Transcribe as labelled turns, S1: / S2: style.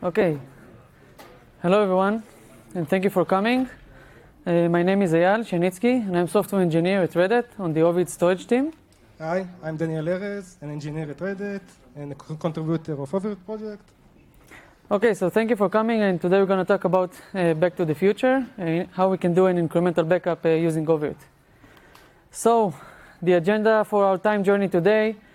S1: Okay. Hello, everyone, and thank you for coming. My name is Eyal Shenitsky, and I'm software engineer at Red Hat on the Ovid storage team.
S2: Hi, I'm Daniel Erez, an engineer at Red Hat and a contributor of Ovid project.
S1: Okay, so thank you for coming, and today we're going to talk about Back to the Future, how we can do an incremental backup using Ovid. So, the agenda for our time journey today